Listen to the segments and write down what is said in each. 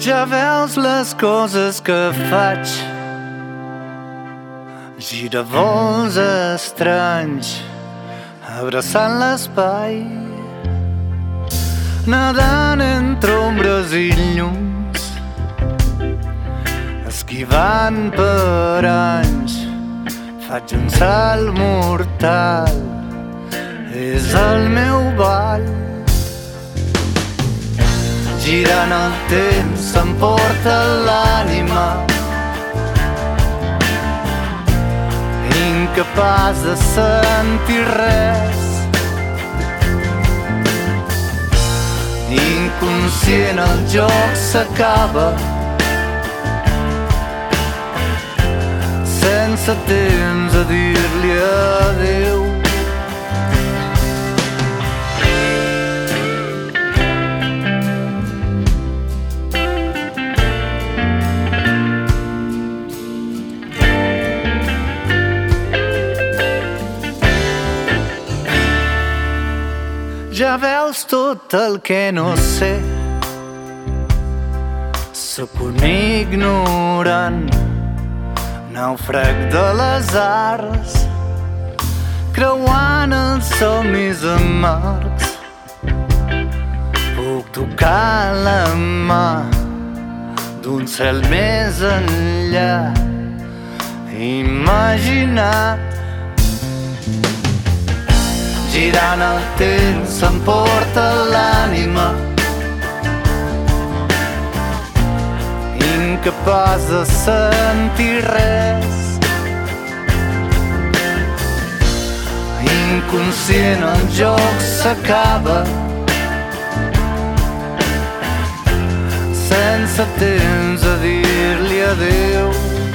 Ja veus les coses que faig, giravols estranys abraçant l'espai, nedant entre ombres i llums, esquivant per anys. Faig un salt mortal, és el meu ball. Girant el temps s'emporta l'ànima, incapaç de sentir res, inconscient el joc s'acaba, sense temps a dir-li adéu. Ja veus tot el que no sé, sóc un ignorant, nàufrag de les arts, creuant els somnis amargs. Puc tocar la mà d'un cel més enllà, imaginat. Girant el temps s'emporta l'ànima, incapaç de sentir res, inconscient el joc s'acaba, sense temps a dir-li adéu.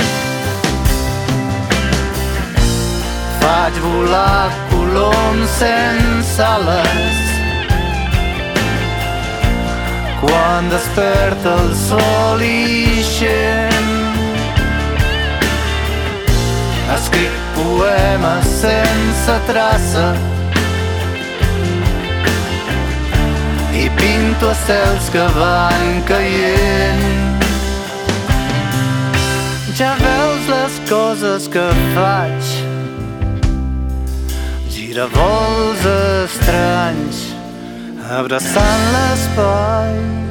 Faig volar coloms sense ales, quan desperta el sol ixent. Escric poemes sense traça i pinto estels que van caient. Ja veus les coses que faig, giravols estranys abraçant l'espai.